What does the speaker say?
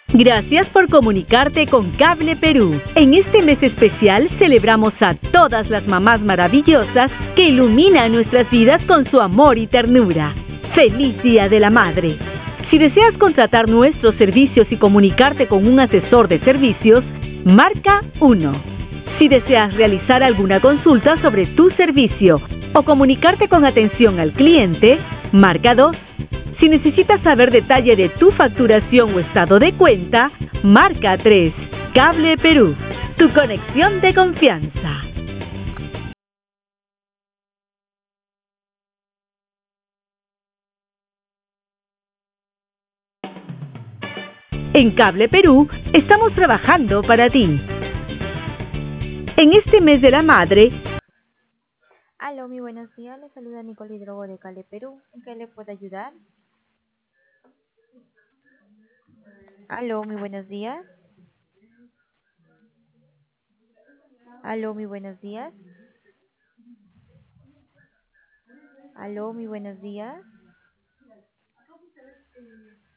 Gracias por comunicarte con Cable Perú. En este mes especial celebramos a todas las mamás maravillosas que iluminan nuestras vidas con su amor y ternura. ¡Feliz Día de la Madre! Si deseas contratar nuestros servicios y comunicarte con un asesor de servicios, marca 1. Si deseas realizar alguna consulta sobre tu servicio o comunicarte con atención al cliente, marca 2. Si necesitas saber detalle de tu facturación o estado de cuenta, marca 3. Cable Perú, tu conexión de confianza. En Cable Perú estamos trabajando para ti. En este mes de la madre, Aló, muy buenos días. Le saluda Nicole Hidrogo de Cale, Perú. ¿En qué le puedo ayudar? Aló, muy buenos días. Aló, muy buenos días. Aló, muy buenos días.